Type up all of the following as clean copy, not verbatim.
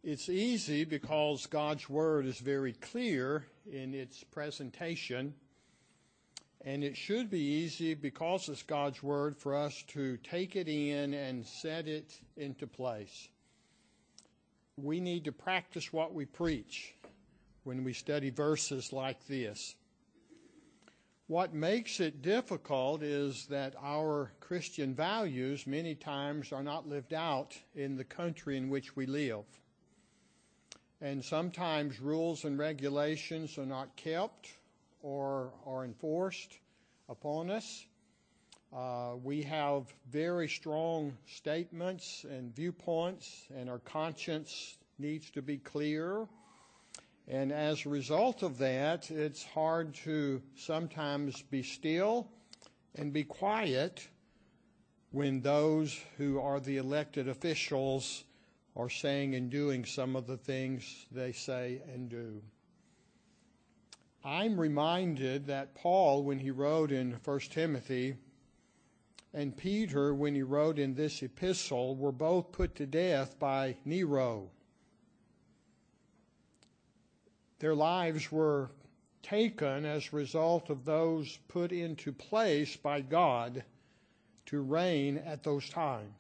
It's easy because God's Word is very clear in its presentation, and it should be easy because it's God's Word for us to take it in and set it into place. We need to practice what we preach when we study verses like this. What makes it difficult is that our Christian values many times are not lived out in the country in which we live. And sometimes rules and regulations are not kept or are enforced upon us. We have very strong statements and viewpoints, and our conscience needs to be clear. And as a result of that, it's hard to sometimes be still and be quiet when those who are the elected officials are saying and doing some of the things they say and do. I'm reminded that Paul, when he wrote in 1 Timothy, and Peter, when he wrote in this epistle, were both put to death by Nero. Their lives were taken as a result of those put into place by God to reign at those times.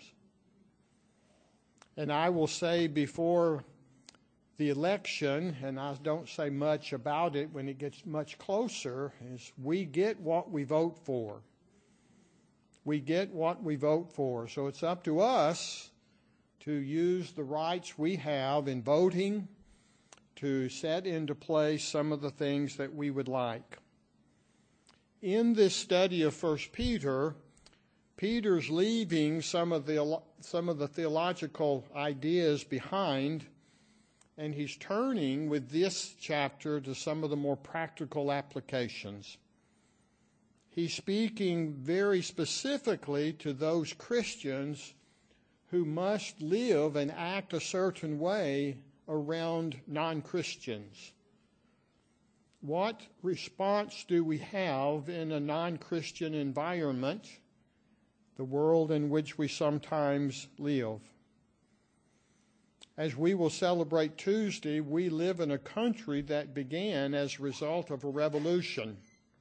And I will say before the election, and I don't say much about it when it gets much closer, is we get what we vote for. We get what we vote for. So it's up to us to use the rights we have in voting to set into place some of the things that we would like. In this study of 1 Peter, Peter's leaving some of the theological ideas behind, and he's turning with this chapter to some of the more practical applications. He's speaking very specifically to those Christians who must live and act a certain way around non-Christians. What response do we have in a non-Christian environment, the world in which we sometimes live? As we will celebrate Tuesday, we live in a country that began as a result of a revolution,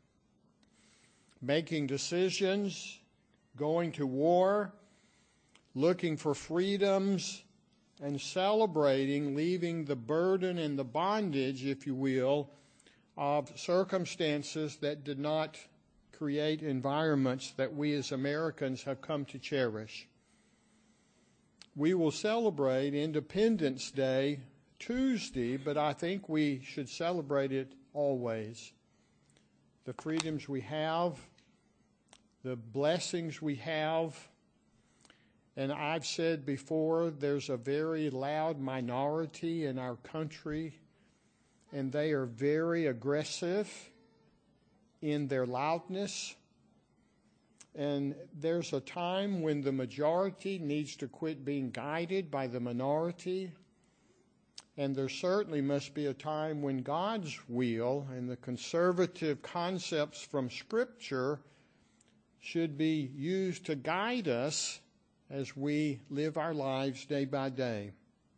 making decisions, going to war, looking for freedoms, and celebrating leaving the burden and the bondage, if you will, of circumstances that did not create environments that we as Americans have come to cherish. We will celebrate Independence Day Tuesday, but I think we should celebrate it always. The freedoms we have, the blessings we have. And I've said before, there's a very loud minority in our country, and they are very aggressive in their loudness. And there's a time when the majority needs to quit being guided by the minority. And there certainly must be a time when God's will and the conservative concepts from Scripture should be used to guide us as we live our lives day by day.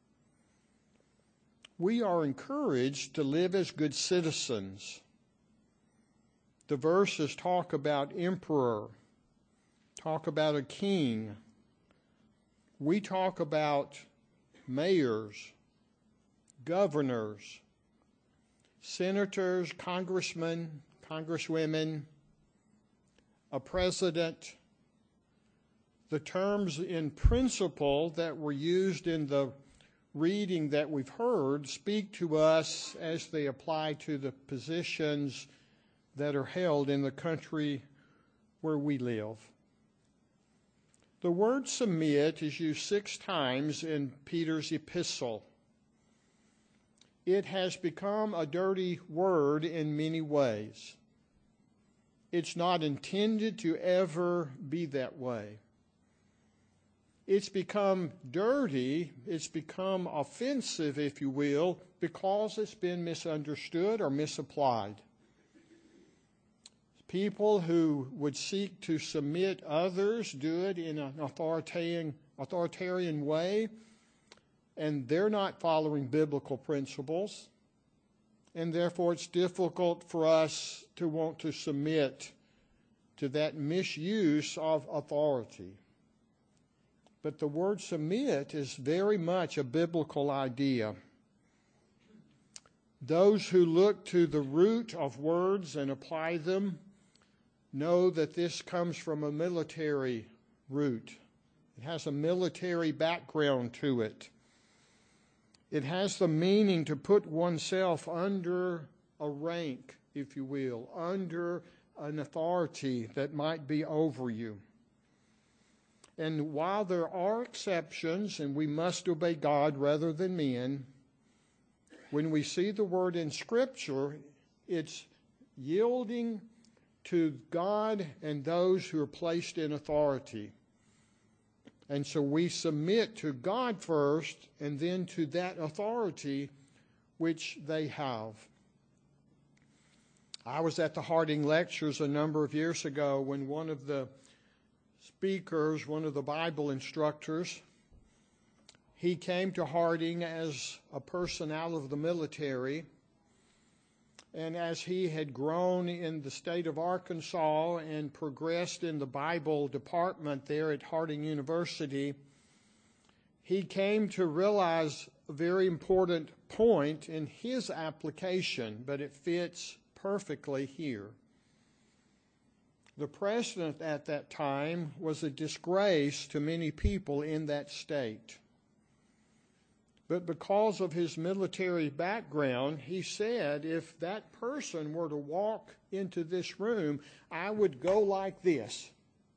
We are encouraged to live as good citizens. The verses talk about emperor, talk about a king. We talk about mayors, governors, senators, congressmen, congresswomen, a president. The terms in principle that were used in the reading that we've heard speak to us as they apply to the positions that are held in the country where we live. The word submit is used 6 times in Peter's epistle. It has become a dirty word in many ways. It's not intended to ever be that way. It's become dirty, it's become offensive, if you will, because it's been misunderstood or misapplied. People who would seek to submit others do it in an authoritarian way, and they're not following biblical principles, and therefore it's difficult for us to want to submit to that misuse of authority. But the word submit is very much a biblical idea. Those who look to the root of words and apply them know that this comes from a military root. It has a military background to it. It has the meaning to put oneself under a rank, if you will, under an authority that might be over you. And while there are exceptions, and we must obey God rather than men, when we see the word in Scripture, it's yielding to God and those who are placed in authority. And so we submit to God first and then to that authority which they have. I was at the Harding Lectures a number of years ago when one of the speakers, one of the Bible instructors, he came to Harding as a person out of the military. And as he had grown in the state of Arkansas and progressed in the Bible department there at Harding University, he came to realize a very important point in his application, but it fits perfectly here. The president at that time was a disgrace to many people in that state. But because of his military background, he said, if that person were to walk into this room, I would go like this.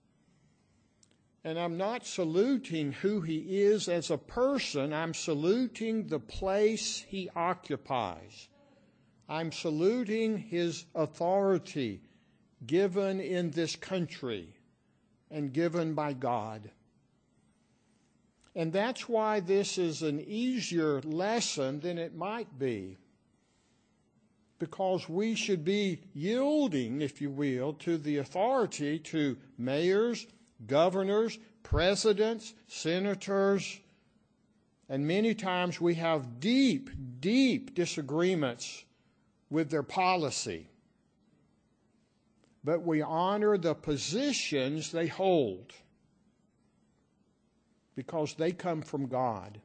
And I'm not saluting who he is as a person. I'm saluting the place he occupies. I'm saluting his authority given in this country and given by God. And that's why this is an easier lesson than it might be. Because we should be yielding, if you will, to the authority to mayors, governors, presidents, senators, and many times we have deep, deep disagreements with their policy. But we honor the positions they hold, because they come from God.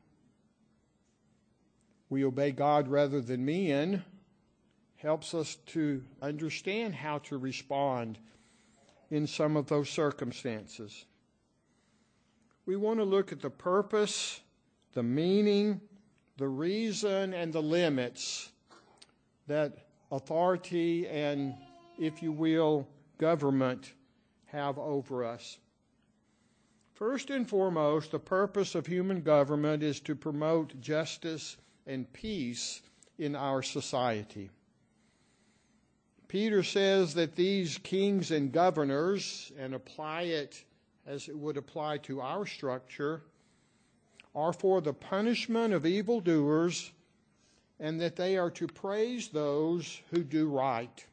We obey God rather than men helps us to understand how to respond in some of those circumstances. We want to look at the purpose, the meaning, the reason, and the limits that authority and, if you will, government have over us. First and foremost, the purpose of human government is to promote justice and peace in our society. Peter says that these kings and governors, and apply it as it would apply to our structure, are for the punishment of evildoers, and that they are to praise those who do right.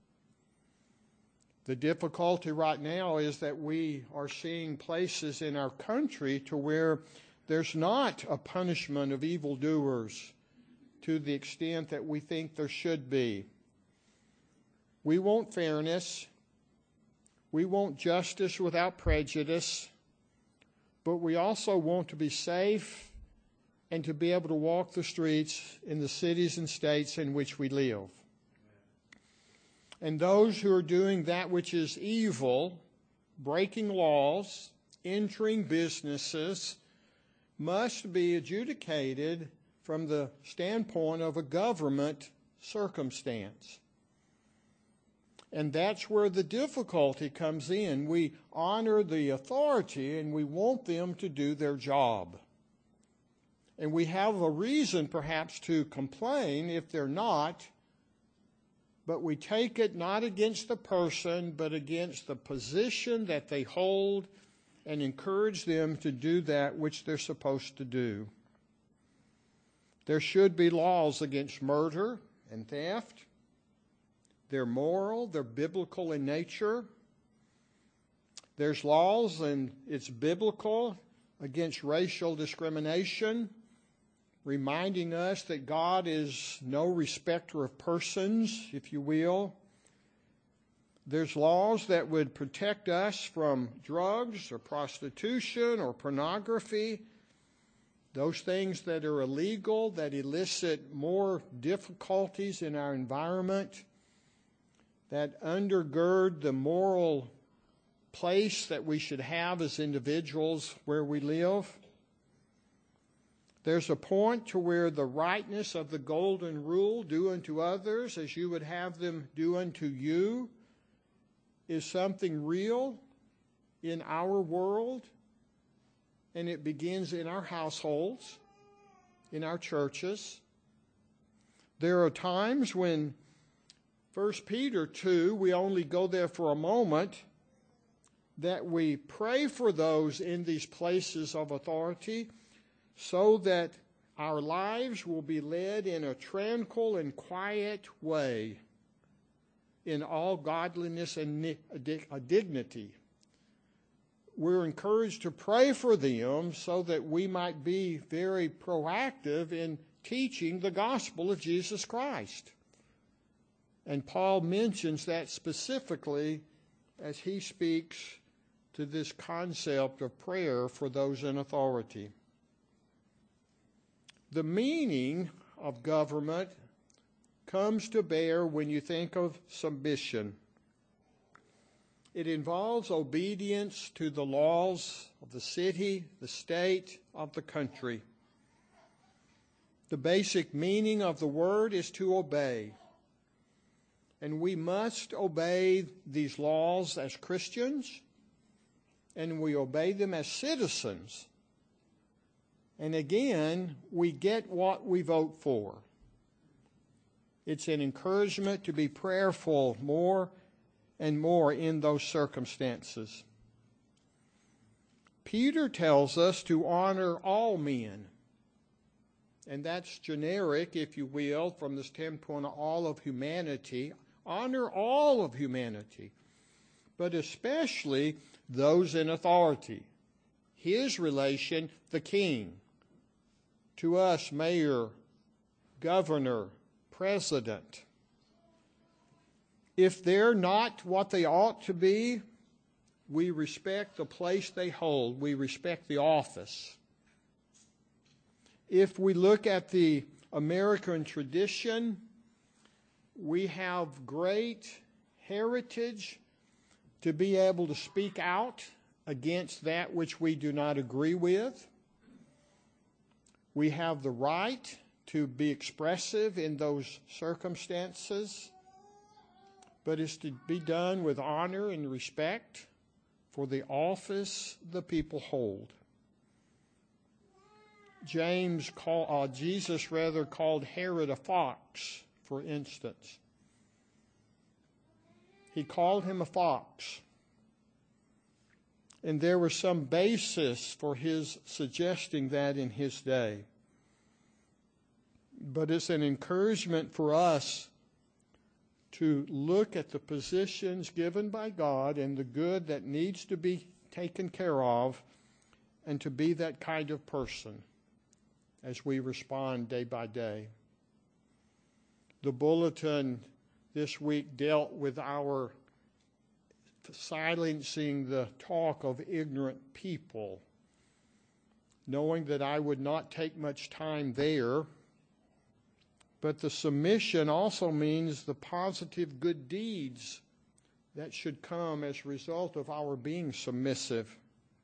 The difficulty right now is that we are seeing places in our country to where there's not a punishment of evildoers to the extent that we think there should be. We want fairness. We want justice without prejudice. But we also want to be safe and to be able to walk the streets in the cities and states in which we live. And those who are doing that which is evil, breaking laws, entering businesses, must be adjudicated from the standpoint of a government circumstance. And that's where the difficulty comes in. We honor the authority and we want them to do their job. And we have a reason perhaps to complain if they're not, but we take it not against the person, but against the position that they hold, and encourage them to do that which they're supposed to do. There should be laws against murder and theft. They're moral, they're biblical in nature. There's laws, and it's biblical, against racial discrimination reminding us that God is no respecter of persons, if you will. There's laws that would protect us from drugs or prostitution or pornography, those things that are illegal, that elicit more difficulties in our environment, that undergird the moral place that we should have as individuals where we live. There's a point to where the rightness of the golden rule, do unto others as you would have them do unto you, is something real in our world, and it begins in our households, in our churches. There are times when 1 Peter 2, we only go there for a moment, that we pray for those in these places of authority so that our lives will be led in a tranquil and quiet way in all godliness and dignity. We're encouraged to pray for them so that we might be very proactive in teaching the gospel of Jesus Christ. And Paul mentions that specifically as he speaks to this concept of prayer for those in authority. The meaning of government comes to bear when you think of submission. It involves obedience to the laws of the city, the state, of the country. The basic meaning of the word is to obey. And we must obey these laws as Christians, and we obey them as citizens. And again, we get what we vote for. It's an encouragement to be prayerful more and more in those circumstances. Peter tells us to honor all men. And that's generic, if you will, from the standpoint of all of humanity. Honor all of humanity, but especially those in authority. His relation, the king. To us, mayor, governor, president. If they're not what they ought to be, we respect the place they hold. We respect the office. If we look at the American tradition, we have great heritage to be able to speak out against that which we do not agree with. We have the right to be expressive in those circumstances, but it's to be done with honor and respect for the office the people hold. Jesus called Herod a fox, for instance. He called him a fox. And there was some basis for his suggesting that in his day. But it's an encouragement for us to look at the positions given by God and the good that needs to be taken care of, and to be that kind of person as we respond day by day. The bulletin this week dealt with our silencing the talk of ignorant people, knowing that I would not take much time there. But the submission also means the positive good deeds that should come as a result of our being submissive.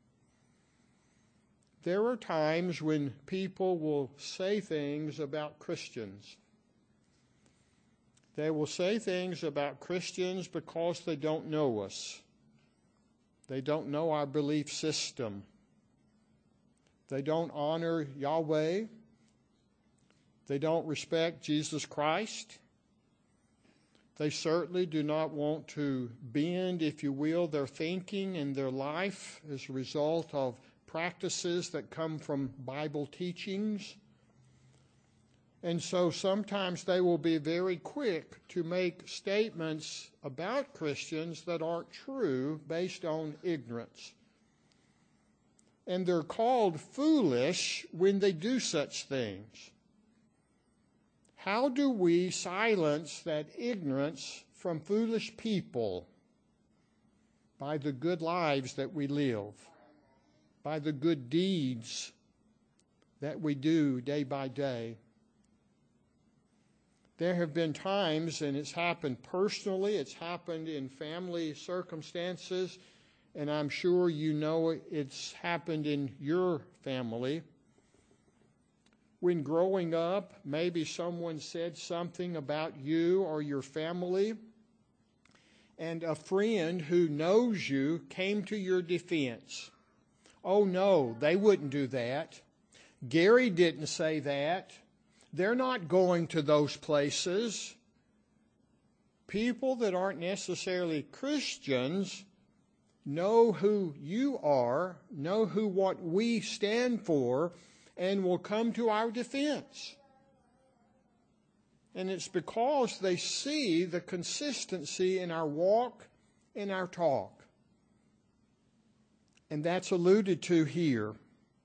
There are times when people will say things about Christians. They will say things about Christians because they don't know us. They don't know our belief system. They don't honor Yahweh. They don't respect Jesus Christ. They certainly do not want to bend, if you will, their thinking and their life as a result of practices that come from Bible teachings. And so sometimes they will be very quick to make statements about Christians that aren't true based on ignorance. And they're called foolish when they do such things. How do we silence that ignorance from foolish people? By the good lives that we live, by the good deeds that we do day by day. There have been times, and it's happened personally, it's happened in family circumstances, and I'm sure you know it's happened in your family. When growing up, maybe someone said something about you or your family, and a friend who knows you came to your defense. Oh no, they wouldn't do that. Gary didn't say that. They're not going to those places. People that aren't necessarily Christians know who you are, know what we stand for, and will come to our defense. And it's because they see the consistency in our walk and our talk. And that's alluded to here.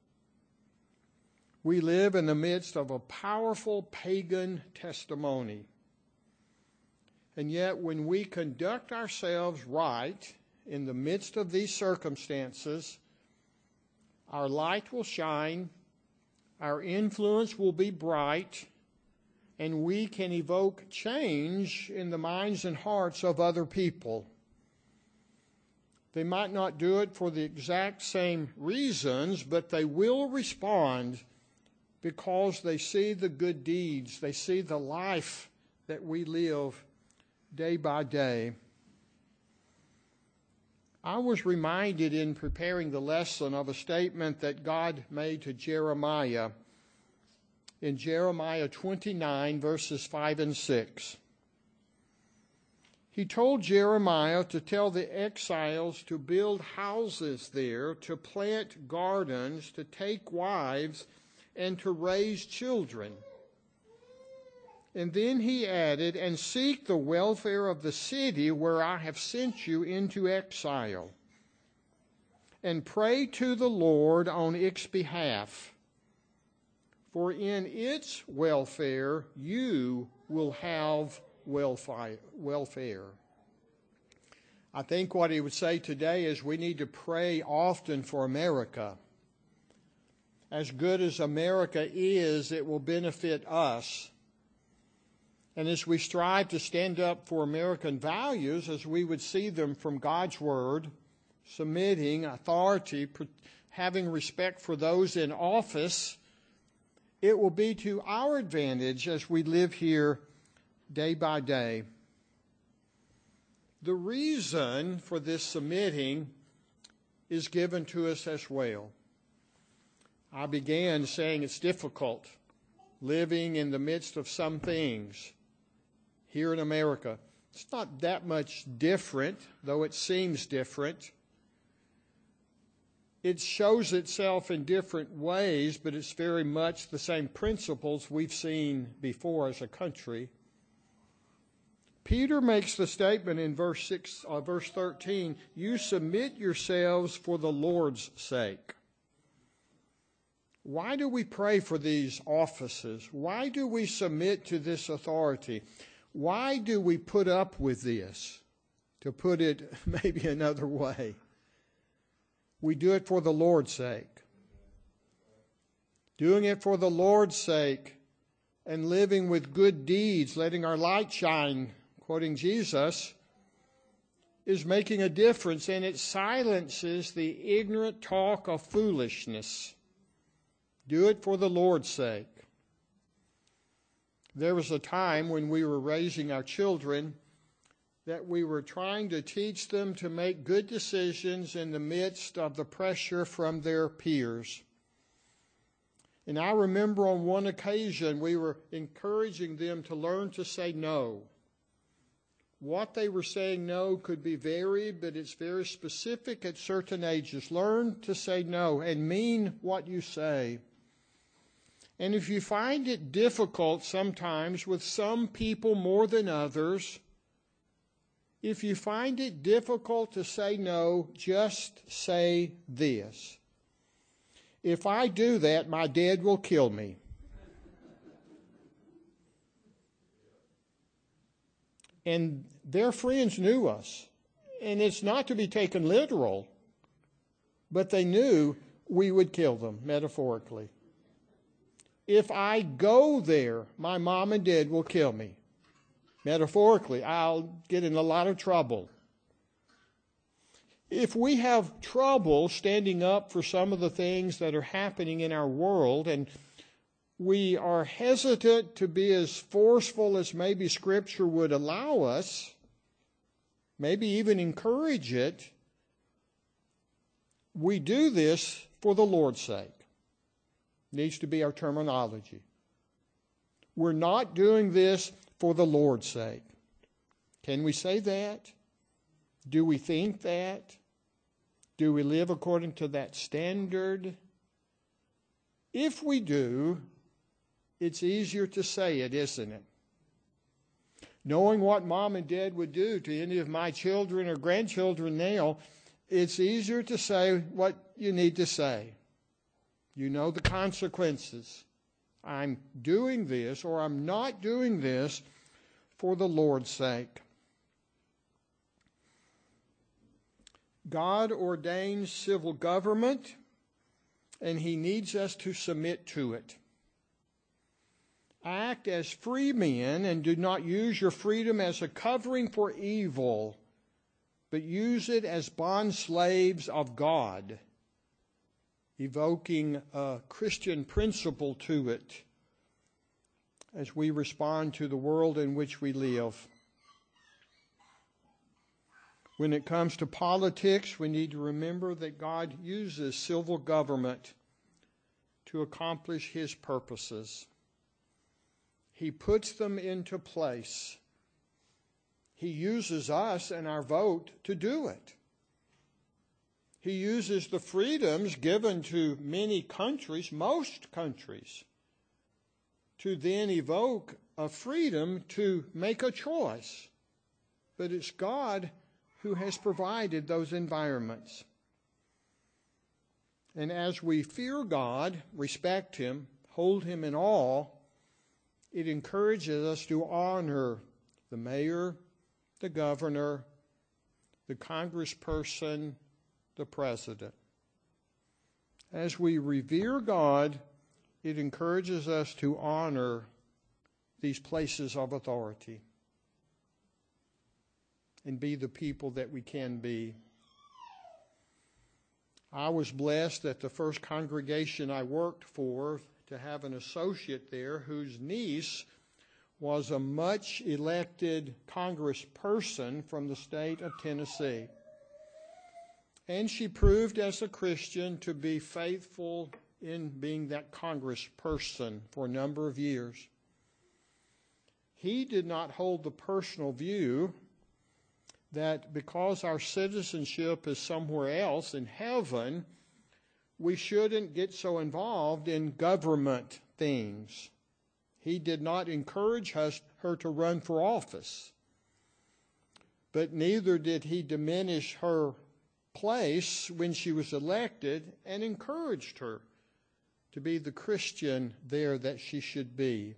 We live in the midst of a powerful pagan testimony. And yet when we conduct ourselves right in the midst of these circumstances, our light will shine, our influence will be bright, and we can evoke change in the minds and hearts of other people. They might not do it for the exact same reasons, but they will respond because they see the good deeds, they see the life that we live day by day. I was reminded in preparing the lesson of a statement that God made to Jeremiah in Jeremiah 29, verses 5 and 6. He told Jeremiah to tell the exiles to build houses there, to plant gardens, to take wives, and to raise children. And then he added, and seek the welfare of the city where I have sent you into exile, and pray to the Lord on its behalf, for in its welfare you will have welfare. I think what he would say today is we need to pray often for America. As good as America is, it will benefit us. And as we strive to stand up for American values, as we would see them from God's Word, submitting, authority, having respect for those in office, it will be to our advantage as we live here day by day. The reason for this submitting is given to us as well. I began saying it's difficult living in the midst of some things here in America. It's not that much different, though it seems different. It shows itself in different ways, but it's very much the same principles we've seen before as a country. Peter makes the statement in verse 13, you submit yourselves for the Lord's sake. Why do we pray for these offices? Why do we submit to this authority? Why do we put up with this? To put it maybe another way, we do it for the Lord's sake. Doing it for the Lord's sake and living with good deeds, letting our light shine, quoting Jesus, is making a difference, and it silences the ignorant talk of foolishness. Do it for the Lord's sake. There was a time when we were raising our children that we were trying to teach them to make good decisions in the midst of the pressure from their peers. And I remember on one occasion we were encouraging them to learn to say no. What they were saying no could be varied, but it's very specific at certain ages. Learn to say no and mean what you say. And if you find it difficult sometimes with some people more than others, if you find it difficult to say no, just say this: if I do that, my dad will kill me. And their friends knew us. And it's not to be taken literal, but they knew we would kill them, metaphorically. If I go there, my mom and dad will kill me. Metaphorically, I'll get in a lot of trouble. If we have trouble standing up for some of the things that are happening in our world, and we are hesitant to be as forceful as maybe Scripture would allow us, maybe even encourage it, we do this for the Lord's sake. Needs to be our terminology. We're not doing this for the Lord's sake. Can we say that? Do we think that? Do we live according to that standard? If we do, it's easier to say it, isn't it? Knowing what mom and dad would do to any of my children or grandchildren now, it's easier to say what you need to say. You know the consequences. I'm doing this or I'm not doing this for the Lord's sake. God ordains civil government, and He needs us to submit to it. Act as free men and do not use your freedom as a covering for evil, but use it as bond slaves of God, evoking a Christian principle to it as we respond to the world in which we live. When it comes to politics, we need to remember that God uses civil government to accomplish His purposes. He puts them into place. He uses us and our vote to do it. He uses the freedoms given to many countries, most countries, to then evoke a freedom to make a choice. But it's God who has provided those environments. And as we fear God, respect Him, hold Him in awe, it encourages us to honor the mayor, the governor, the congressperson, the president. As we revere God, it encourages us to honor these places of authority and be the people that we can be. I was blessed at the first congregation I worked for to have an associate there whose niece was a much elected congressperson from the state of Tennessee. And she proved as a Christian to be faithful in being that congressperson for a number of years. He did not hold the personal view that because our citizenship is somewhere else in heaven, we shouldn't get so involved in government things. He did not encourage her to run for office, but neither did he diminish her place when she was elected and encouraged her to be the Christian there that she should be.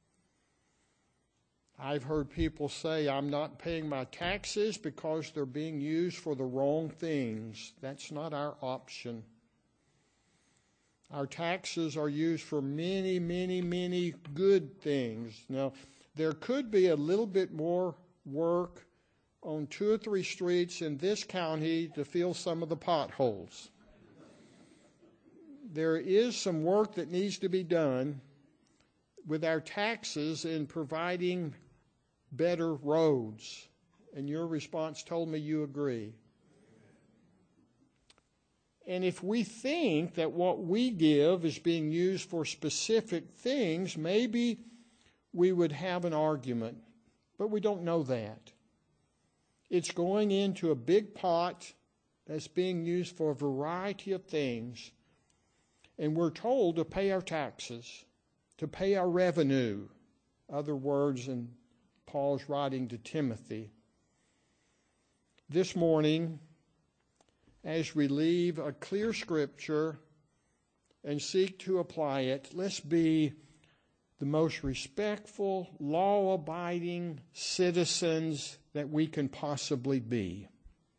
I've heard people say, I'm not paying my taxes because they're being used for the wrong things. That's not our option. Our taxes are used for many, many, many good things. Now, there could be a little bit more work on 2 or 3 streets in this county to fill some of the potholes. There is some work that needs to be done with our taxes in providing better roads. And your response told me you agree. And if we think that what we give is being used for specific things, maybe we would have an argument. But we don't know that. It's going into a big pot that's being used for a variety of things. And we're told to pay our taxes, to pay our revenue. Other words in Paul's writing to Timothy. This morning, as we leave a clear Scripture and seek to apply it, let's be the most respectful, law-abiding citizens that we can possibly be.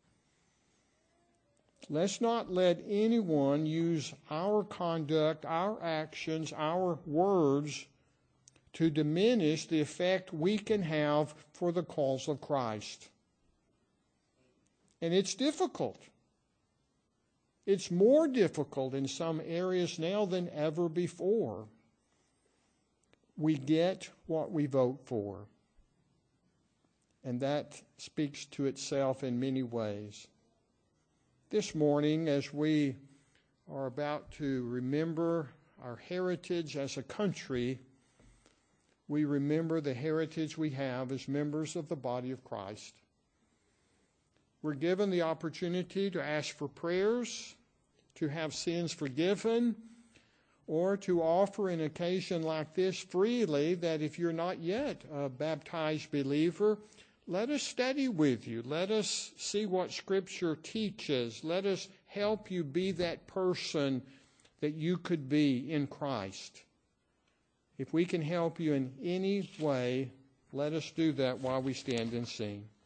Let's not let anyone use our conduct, our actions, our words to diminish the effect we can have for the cause of Christ. And it's difficult. It's more difficult in some areas now than ever before. We get what we vote for. And that speaks to itself in many ways. This morning, as we are about to remember our heritage as a country, we remember the heritage we have as members of the body of Christ. We're given the opportunity to ask for prayers, to have sins forgiven, or to offer an occasion like this freely, that if you're not yet a baptized believer, let us study with you. Let us see what Scripture teaches. Let us help you be that person that you could be in Christ. If we can help you in any way, let us do that while we stand and sing.